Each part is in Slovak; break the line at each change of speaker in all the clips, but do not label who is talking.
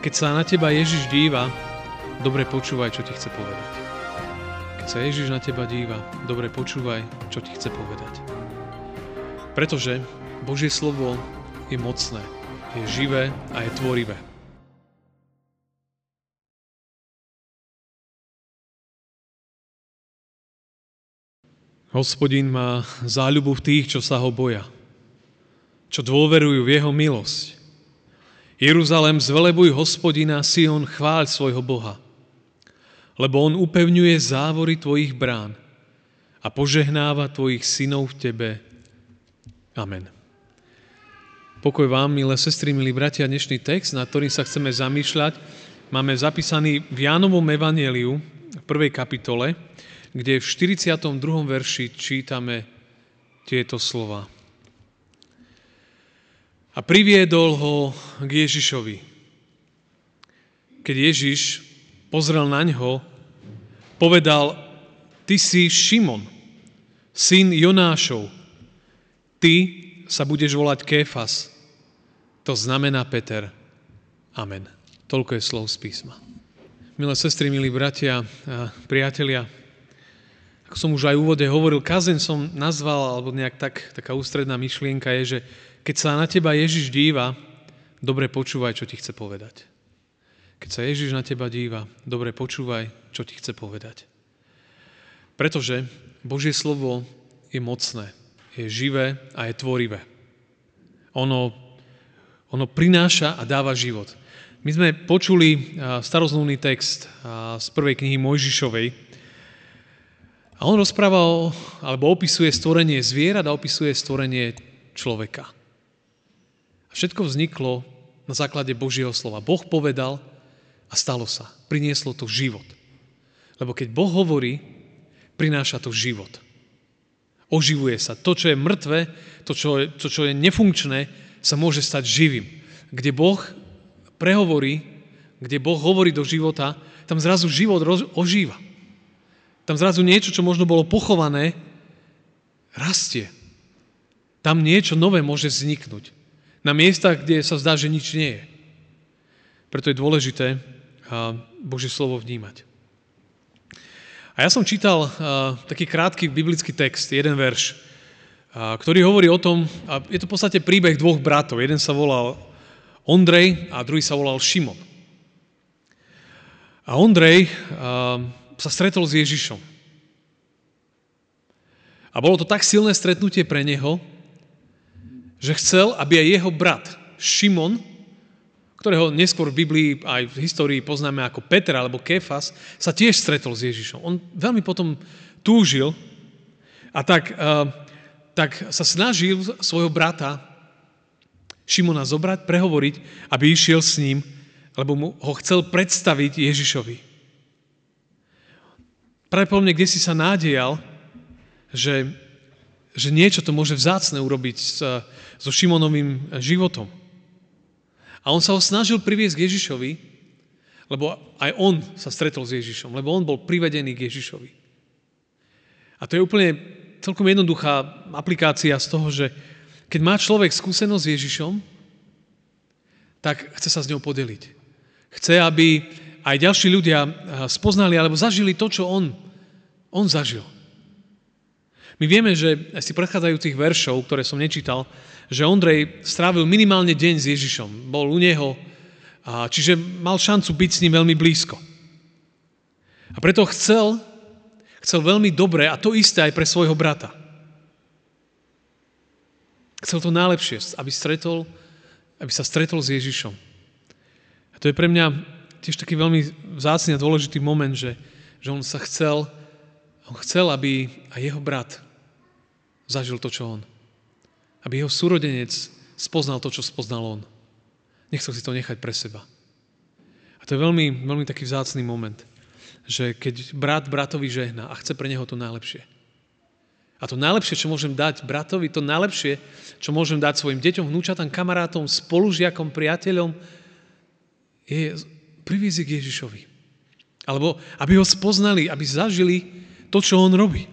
Keď sa na teba Ježiš díva, dobre počúvaj, čo ti chce povedať. Keď sa Ježiš na teba díva, dobre počúvaj, čo ti chce povedať. Pretože Božie slovo je mocné, je živé a je tvorivé. Hospodin má záľubu v tých, čo sa ho boja, čo dôverujú v jeho milosť. Jeruzalém, zvelebuj Hospodina, Sion, chváľ svojho Boha, lebo on upevňuje závory tvojich brán a požehnáva tvojich synov v tebe. Amen. Pokoj vám, milé sestry, milí bratia, dnešný text, nad ktorým sa chceme zamýšľať, máme zapísaný v Jánovom evanjeliu v 1. kapitole, kde v 42. verši čítame tieto slova. A priviedol ho k Ježišovi. Keď Ježiš pozrel na ňo, povedal: Ty si Šimon, syn Jonášov. Ty sa budeš volať Kéfas. To znamená Peter. Amen. Toľko je slov z písma. Milé sestry, milí bratia a priatelia, ako som už aj v úvode hovoril, kazeň som nazval, alebo nejak taká ústredná myšlienka je, že keď sa na teba Ježiš díva, dobre počúvaj, čo ti chce povedať. Keď sa Ježiš na teba díva, dobre počúvaj, čo ti chce povedať. Pretože Božie slovo je mocné, je živé a je tvorivé. Ono prináša a dáva život. My sme počuli starozmluvný text z prvej knihy Mojžišovej a on rozpráva alebo opisuje stvorenie zvierat a opisuje stvorenie človeka. A všetko vzniklo na základe Božieho slova. Boh povedal a stalo sa. Prinieslo to život. Lebo keď Boh hovorí, prináša to život. Oživuje sa. To, čo je mŕtve, to, čo je nefunkčné, sa môže stať živým. Kde Boh prehovorí, kde Boh hovorí do života, tam zrazu život ožíva. Tam zrazu niečo, čo možno bolo pochované, rastie. Tam niečo nové môže vzniknúť. Na miestach, kde sa zdá, že nič nie je. Preto je dôležité Božie slovo vnímať. A ja som čítal taký krátky biblický text, jeden verš, ktorý hovorí o tom, a je to v podstate príbeh dvoch bratov. Jeden sa volal Ondrej a druhý sa volal Šimon. A Ondrej sa stretol s Ježišom. A bolo to tak silné stretnutie pre neho, že chcel, aby aj jeho brat Šimon, ktorého neskôr v Biblii aj v histórii poznáme ako Peter alebo Kéfas, sa tiež stretol s Ježišom. On veľmi potom túžil a tak sa snažil svojho brata Šimona zobrať, prehovoriť, aby išiel s ním, lebo mu ho chcel predstaviť Ježišovi. Pravdepodobne kde si sa nádejal, že niečo to môže vzácne urobiť so Šimonovým životom. A on sa ho snažil priviesť k Ježišovi, lebo aj on sa stretol s Ježišom, lebo on bol privedený k Ježišovi. A to je úplne celkom jednoduchá aplikácia z toho, že keď má človek skúsenosť s Ježišom, tak chce sa s ňou podeliť. Chce, aby aj ďalší ľudia spoznali alebo zažili to, čo on zažil. My vieme, že z tých predchádzajúcich veršov, ktoré som nečítal, že Ondrej strávil minimálne deň s Ježišom. Bol u neho, čiže mal šancu byť s ním veľmi blízko. A preto chcel veľmi dobre, a to isté aj pre svojho brata. Chcel to najlepšie, aby sa stretol s Ježišom. A to je pre mňa tiež taký veľmi vzácny a dôležitý moment, že on chcel, aby aj jeho brat zažil to, čo on. Aby jeho súrodenec spoznal to, čo spoznal on. Nechcel si to nechať pre seba. A to je veľmi, veľmi taký vzácny moment, že keď brat bratovi žehná a chce pre neho to najlepšie. A to najlepšie, čo môžem dať bratovi, to najlepšie, čo môžem dať svojim deťom, vnúčatám, kamarátom, spolužiakom, priateľom, je priviesť k Ježišovi. Alebo aby ho spoznali, aby zažili to, čo on robí.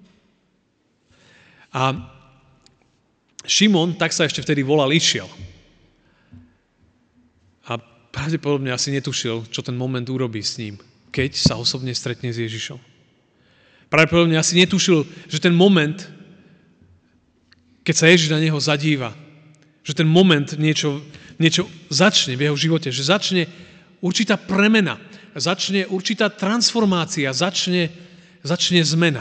A Šimon, tak sa ešte vtedy volal, išiel. A pravdepodobne asi netušil, čo ten moment urobí s ním, keď sa osobne stretne s Ježišom. Pravdepodobne asi netušil, že ten moment, keď sa Ježiš na neho zadíva, že ten moment niečo začne v jeho živote, že začne určitá premena, začne určitá transformácia, začne zmena.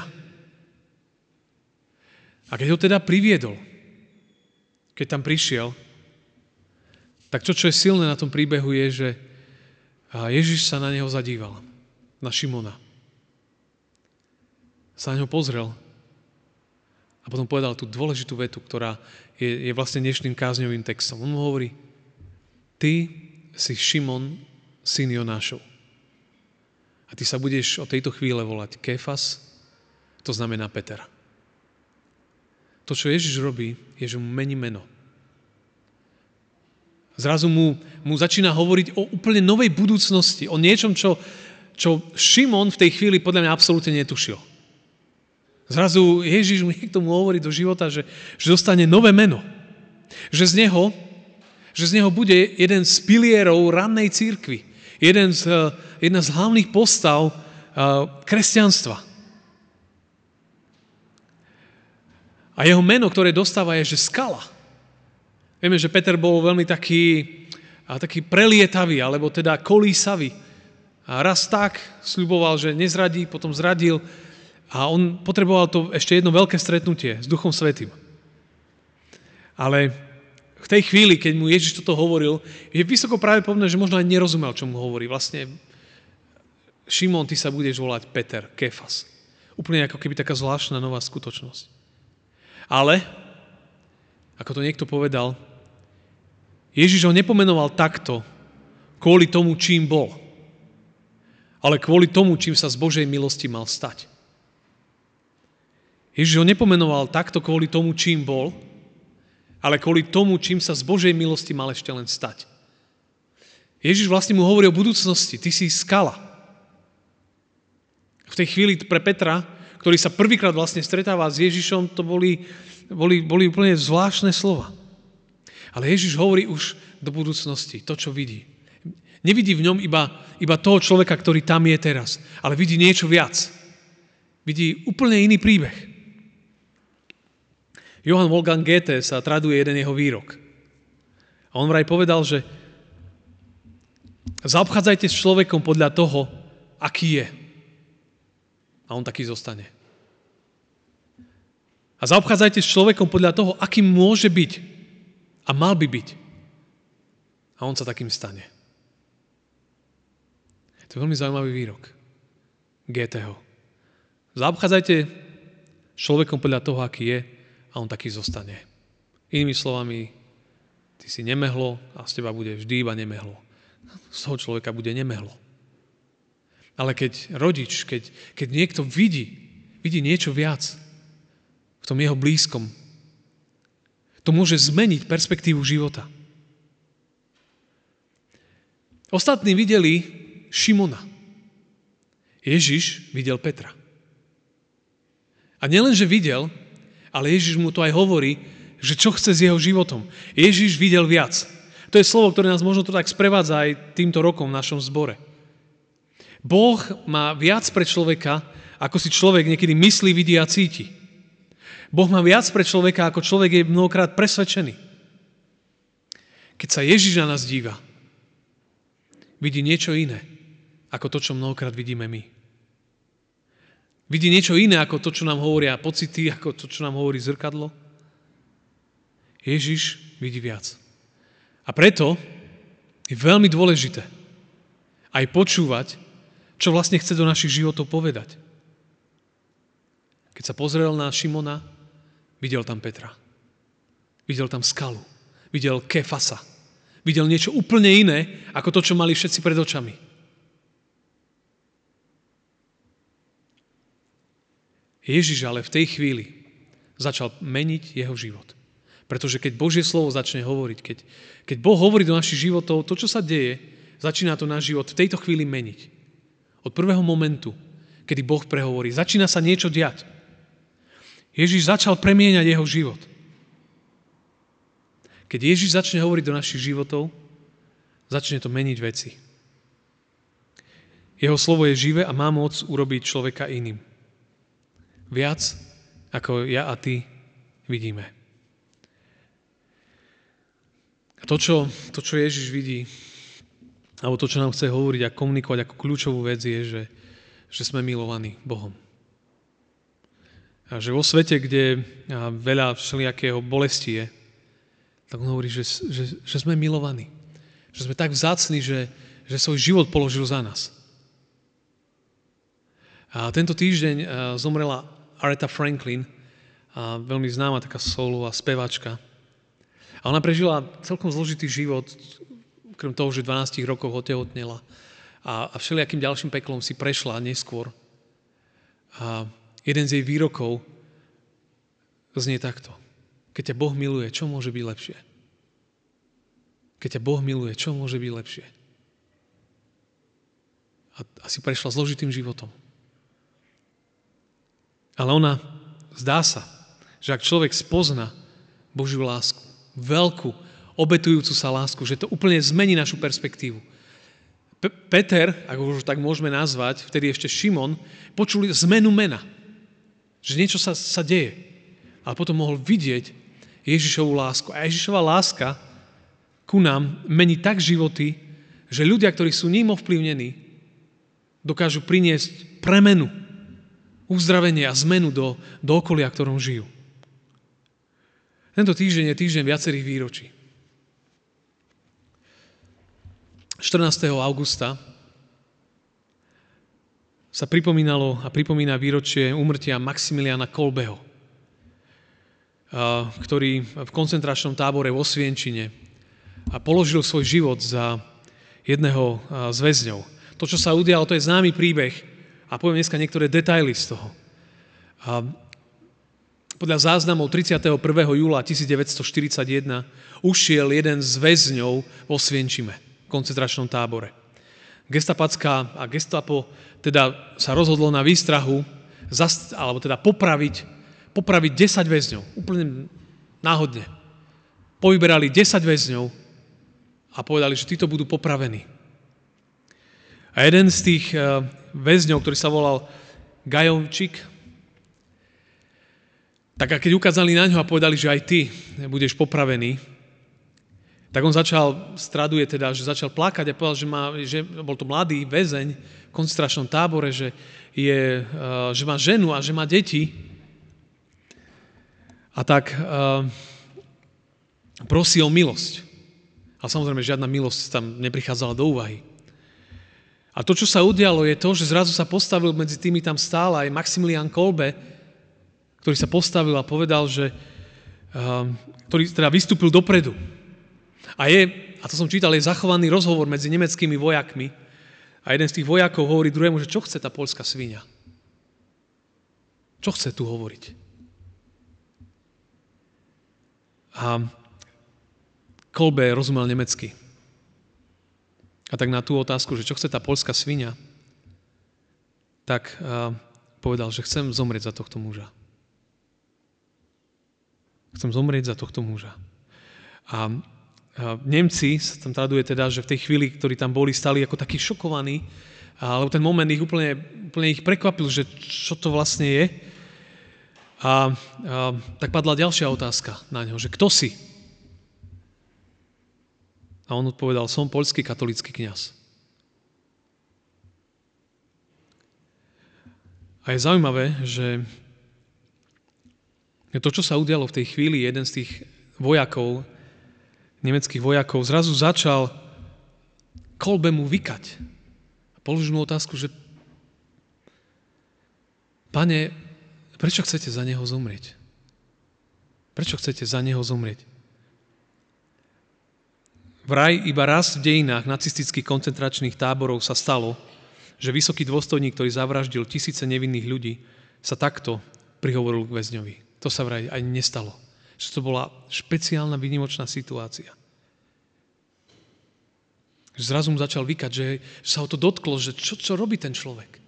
A keď ho teda priviedol, keď tam prišiel, tak čo je silné na tom príbehu je, že Ježiš sa na neho zadíval, na Šimona. Sa na neho pozrel a potom povedal tú dôležitú vetu, ktorá je vlastne dnešným kázňovým textom. On mu hovorí, ty si Šimon, syn Jonášov. A ty sa budeš od tejto chvíle volať Kéfas, to znamená Peter. To, čo Ježiš robí, je, že mu mení meno. Zrazu mu začína hovoriť o úplne novej budúcnosti, o niečom, čo Šimon v tej chvíli podľa mňa absolútne netušil. Zrazu Ježiš mu k tomu hovorí do života, že dostane nové meno. Že z neho bude jeden z pilierov rannej cirkvi. Jedna z hlavných postav kresťanstva. A jeho meno, ktoré dostáva, je, že skala. Vieme, že Peter bol veľmi taký prelietavý, alebo teda kolísavý. A raz tak sľuboval, že nezradí, potom zradil. A on potreboval to ešte jedno veľké stretnutie s Duchom Svätým. Ale v tej chvíli, keď mu Ježiš toto hovoril, je vysoko pravdepodobné, že možno aj nerozumel, čo mu hovorí. Vlastne, Šimon, ty sa budeš volať Peter, Kéfas. Úplne ako keby taká zvláštna nová skutočnosť. Ale, ako to niekto povedal, Ježiš ho nepomenoval takto kvôli tomu, čím bol, ale kvôli tomu, čím sa z Božej milosti mal stať. Ježiš ho nepomenoval takto kvôli tomu, čím bol, ale kvôli tomu, čím sa z Božej milosti mal ešte len stať. Ježiš vlastne mu hovorí o budúcnosti. Ty si skala. V tej chvíli pre Petra, ktorý sa prvýkrát vlastne stretáva s Ježišom, to boli úplne zvláštne slova. Ale Ježiš hovorí už do budúcnosti, to, čo vidí. Nevidí v ňom iba toho človeka, ktorý tam je teraz, ale vidí niečo viac. Vidí úplne iný príbeh. Johann Wolfgang Goethe sa traduje jeden jeho výrok. A on vraj povedal, že zaobchádzajte s človekom podľa toho, aký je. A on taký zostane. A zaobchádzajte s človekom podľa toho, akým môže byť a mal by byť. A on sa takým stane. To je veľmi zaujímavý výrok Goetheho. Zaobchádzajte s človekom podľa toho, aký je a on taký zostane. Inými slovami, ty si nemehlo a z teba bude vždy iba nemehlo. Z toho človeka bude nemehlo. Ale keď rodič, keď niekto vidí niečo viac v tom jeho blízkom, to môže zmeniť perspektívu života. Ostatní videli Šimona. Ježiš videl Petra. A nielenže videl, ale Ježiš mu to aj hovorí, že čo chce s jeho životom. Ježiš videl viac. To je slovo, ktoré nás možno to tak sprevádza aj týmto rokom v našom zbore. Boh má viac pre človeka, ako si človek niekedy myslí, vidí a cíti. Boh má viac pre človeka, ako človek je mnohokrát presvedčený. Keď sa Ježiš na nás díva, vidí niečo iné, ako to, čo mnohokrát vidíme my. Vidí niečo iné, ako to, čo nám hovoria pocity, ako to, čo nám hovorí zrkadlo. Ježiš vidí viac. A preto je veľmi dôležité aj počúvať, čo vlastne chce do našich životov povedať. Keď sa pozrel na Šimona, videl tam Petra. Videl tam skalu. Videl Kéfasa. Videl niečo úplne iné, ako to, čo mali všetci pred očami. Ježiš ale v tej chvíli začal meniť jeho život. Pretože keď Božie slovo začne hovoriť, keď Boh hovorí do našich životov, to, čo sa deje, začína to náš život v tejto chvíli meniť. Od prvého momentu, kedy Boh prehovorí, začína sa niečo diať. Ježiš začal premieňať jeho život. Keď Ježiš začne hovoriť do našich životov, Začne to meniť veci. Jeho slovo je živé a má moc urobiť človeka iným. Viac, ako ja a ty vidíme. A to, čo Ježiš vidí, alebo to, čo nám chce hovoriť a komunikovať ako kľúčovú vec, je, že sme milovaní Bohom. A že vo svete, kde veľa všelijakého bolesti je, tak on hovorí, že sme milovaní. Že sme tak vzácni, že svoj život položil za nás. A tento týždeň zomrela Aretha Franklin, veľmi známa taká soulová speváčka. A ona prežila celkom zložitý život, krem toho, že 12 rokov otehotnela a všelijakým ďalším peklom si prešla neskôr. A jeden z jej výrokov znie takto. Keď ťa Boh miluje, čo môže byť lepšie? Keď ťa Boh miluje, čo môže byť lepšie? A si prešla zložitým životom. Ale ona, zdá sa, že ak človek spozná Božiu lásku, veľkú, obetujúcu sa lásku, že to úplne zmení našu perspektívu. Peter, ak ho už tak môžeme nazvať, vtedy ešte Šimon, počuli zmenu mena. Že niečo sa deje. Ale potom mohol vidieť Ježišovu lásku. A Ježišova láska ku nám mení tak životy, že ľudia, ktorí sú ním ovplyvnení, dokážu priniesť premenu, uzdravenie a zmenu do okolia, ktorom žijú. Tento týždeň je týždeň viacerých výročí. 14. augusta sa pripomínalo a pripomína výročie úmrtia Maximiliana Kolbeho, ktorý v koncentračnom tábore v Osvienčine položil svoj život za jedného z väzňov. To, čo sa udialo, to je známy príbeh a poviem dneska niektoré detaily z toho. Podľa záznamov 31. júla 1941 ušiel jeden z väzňov v Osvienčime, v koncentračnom tábore. Gestapacká a gestapo teda sa rozhodlo na výstrahu alebo teda popraviť 10 väzňov. Úplne náhodne. Povyberali 10 väzňov a povedali, že títo budú popravení. A jeden z tých väzňov, ktorý sa volal Gajovčík, tak a keď ukázali na ňo a povedali, že aj ty budeš popravený, tak on začal plakať a povedal, že bol to mladý väzeň v koncentračnom tábore, že má ženu a že má deti. A tak prosí o milosť. A samozrejme, žiadna milosť tam neprichádzala do úvahy. A to, čo sa udialo, je to, že zrazu sa postavil medzi tými tam stále aj Maximilian Kolbe, ktorý sa postavil a povedal, ktorý teda vystúpil dopredu. A to som čítal, je zachovaný rozhovor medzi nemeckými vojakmi a jeden z tých vojakov hovorí druhému, že čo chce tá poľská sviňa? Čo chce tu hovoriť? A Kolbe rozumel nemecky. A tak na tú otázku, že čo chce tá poľská sviňa, tak povedal, že chcem zomrieť za tohto muža. Chcem zomrieť za tohto muža. A Nemci, sa tam traduje teda, že v tej chvíli, ktorí tam boli, stali ako takí šokovaní, lebo ten moment ich úplne ich prekvapil, že čo to vlastne je. A tak padla ďalšia otázka na ňo, že kto si? A on odpovedal, som poľský katolícky kňaz. A je zaujímavé, že to, čo sa udialo v tej chvíli, jeden z tých vojakov, nemeckých vojakov, zrazu začal Kolbemu vykať. A položil mu otázku, že Pane, prečo chcete za neho zomrieť? Prečo chcete za neho zomrieť? Vraj iba raz v dejinách nacistických koncentračných táborov sa stalo, že vysoký dôstojník, ktorý zavraždil tisíce nevinných ľudí, sa takto prihovoril k väzňovi. To sa vraj ani nestalo. Že to bola špeciálna výnimočná situácia. Že zrazu mu začal vykať, že sa ho to dotklo, že čo robí ten človek.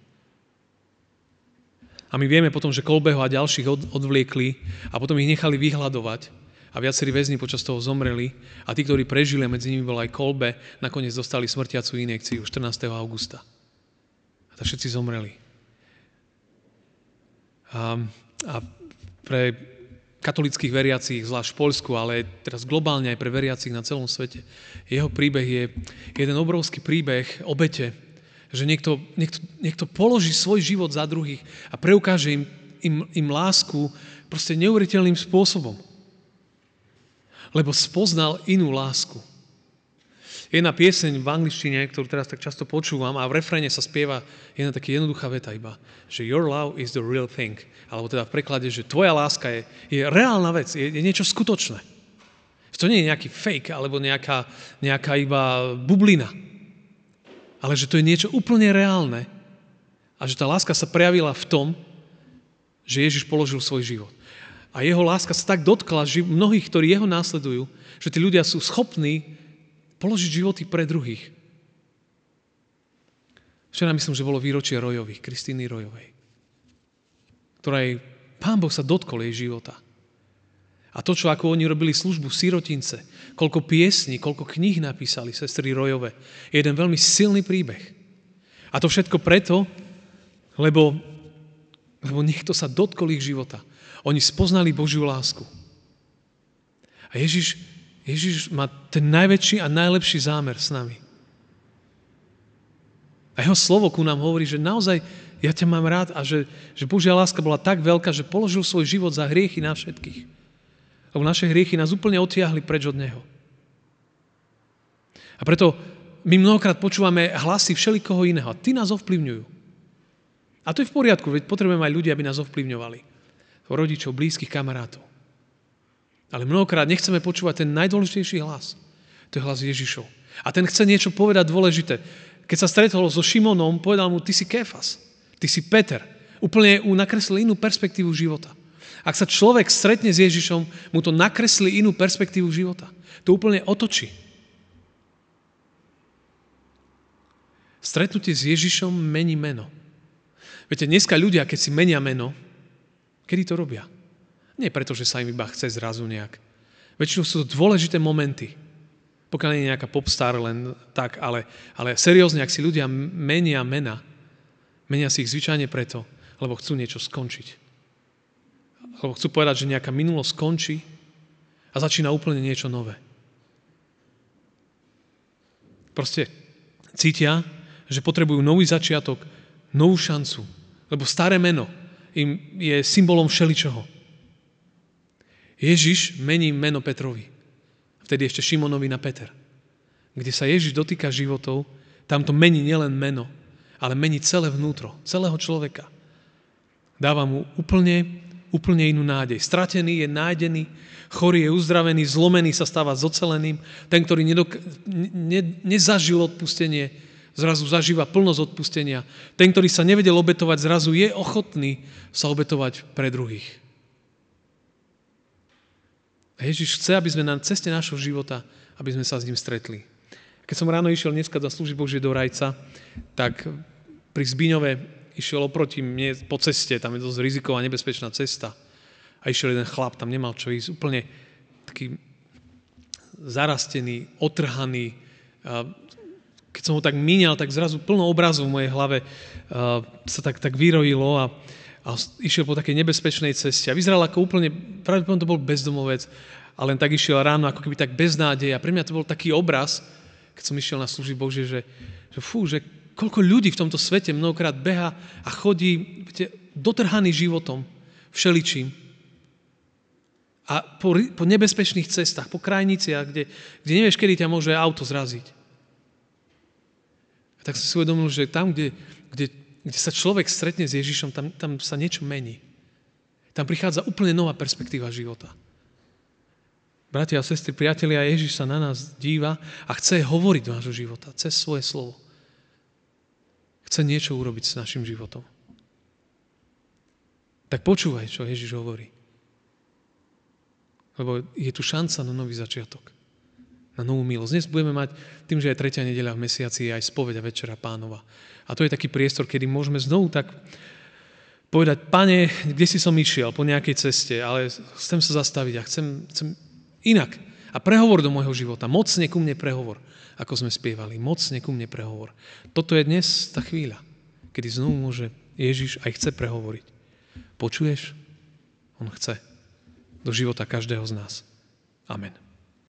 A my vieme potom, že Kolbeho a ďalších odvliekli a potom ich nechali vyhľadovať a viacerí väzni počas toho zomreli a tí, ktorí prežili, a medzi nimi bol aj Kolbe, nakoniec dostali smrtiacu injekciu 14. augusta. A tak všetci zomreli. A pre katolických veriacich, zvlášť v Poľsku, ale teraz globálne aj pre veriacich na celom svete, jeho príbeh je jeden obrovský príbeh obete, že niekto položí svoj život za druhých a preukáže im lásku proste neuveriteľným spôsobom. Lebo spoznal inú lásku. Jedna pieseň v angličtine, ktorú teraz tak často počúvam, a v refréne sa spieva jedna taká jednoduchá veta iba, že your love is the real thing. Alebo teda v preklade, že tvoja láska je reálna vec, je niečo skutočné. To nie je nejaký fake alebo nejaká iba bublina. Ale že to je niečo úplne reálne a že tá láska sa prejavila v tom, že Ježiš položil svoj život. A jeho láska sa tak dotkla mnohých, ktorí jeho následujú, že tí ľudia sú schopní položiť životy pre druhých. Včera myslím, že bolo výročie Rojových, Kristýny Rojovej, ktorej Pán Boh sa dotkol jej života. A to, čo ako oni robili službu v sirotince, koľko piesní, koľko kníh napísali sestry Rojové, je jeden veľmi silný príbeh. A to všetko preto, lebo niekto sa dotkol ich života. Oni spoznali Božiu lásku. A Ježiš má ten najväčší a najlepší zámer s nami. A jeho slovo ku nám hovorí, že naozaj ja ťa mám rád a že Božia láska bola tak veľká, že položil svoj život za hriechy na všetkých. Lebo naše hriechy nás úplne odtiahli preč od Neho. A preto my mnohokrát počúvame hlasy všelikoho iného. A tí nás ovplyvňujú. A to je v poriadku, veď potrebujeme aj ľudia, aby nás ovplyvňovali. Rodičov, blízkych, kamarátov. Ale mnohokrát nechceme počúvať ten najdôležitejší hlas. To je hlas Ježišov. A ten chce niečo povedať dôležité. Keď sa stretol so Šimonom, povedal mu, ty si Kéfas, ty si Peter. Úplne mu nakreslil inú perspektívu života. Ak sa človek stretne s Ježišom, mu to nakreslí inú perspektívu života. To úplne otočí. Stretnutie s Ježišom mení meno. Viete, dneska ľudia, keď si menia meno, kedy to robia? Nie preto, že sa im iba chce zrazu nejak. Väčšinou sú to dôležité momenty. Pokiaľ nie je nejaká popstar len tak, ale seriózne, ak si ľudia menia mena, menia si ich zvyčajne preto, lebo chcú niečo skončiť. Lebo chcú povedať, že nejaká minulosť skončí a začína úplne niečo nové. Proste cítia, že potrebujú nový začiatok, novú šancu, lebo staré meno im je symbolom všeličoho. Ježiš mení meno Petrovi. Vtedy ešte Šimonovi na Peter. Kde sa Ježiš dotýka životov, tam to mení nielen meno, ale mení celé vnútro, celého človeka. Dáva mu úplne inú nádej. Stratený je nájdený, chorý je uzdravený, zlomený sa stáva zoceleným. Ten, ktorý nezažil odpustenie, zrazu zažíva plnosť odpustenia. Ten, ktorý sa nevedel obetovať, zrazu je ochotný sa obetovať pre druhých. A Ježiš chce, aby sme na ceste nášho života, aby sme sa s ním stretli. Keď som ráno išiel dneska za služby Božie do Rajca, tak pri Zbíňove išiel oproti mne po ceste, tam je dosť riziková, nebezpečná cesta. A išiel jeden chlap, tam nemal čo ísť, úplne taký zarastený, otrhaný. Keď som ho tak míňal, tak zrazu plno obrazov v mojej hlave sa tak vyrojilo a išiel po takej nebezpečnej ceste. A vyzeral ako úplne, pravdepodobne to bol bezdomovec, ale len tak išiel ráno, ako keby tak bez nádeje. A pre mňa to bol taký obraz, keď som išiel na služby Božie, že koľko ľudí v tomto svete mnohokrát beha a chodí, viete, dotrhaný životom, všeličím. A po nebezpečných cestách, po krajniciach, kde nevieš, kedy ťa môže auto zraziť. A tak som si uvedomil, že tam, kde sa človek stretne s Ježišom, tam sa niečo mení. Tam prichádza úplne nová perspektíva života. Bratia a sestry, priatelia, Ježiš sa na nás díva a chce hovoriť do nášho života, cez svoje slovo. Chce niečo urobiť s našim životom. Tak počúvaj, čo Ježiš hovorí. Lebo je tu šanca na nový začiatok. Na novú milosť. Dnes budeme mať, tým, že je 3. nedeľa v mesiaci, je aj spoveď a večera Pánova. A to je taký priestor, kedy môžeme znovu tak povedať, Pane, kde si som išiel po nejakej ceste, ale chcem sa zastaviť a chcem Inak. A prehovor do môjho života. Mocne ku mne prehovor. Ako sme spievali. Mocne ku mne prehovor. Toto je dnes tá chvíľa, kedy znovu môže Ježiš aj chce prehovoriť. Počuješ? On chce. Do života každého z nás. Amen.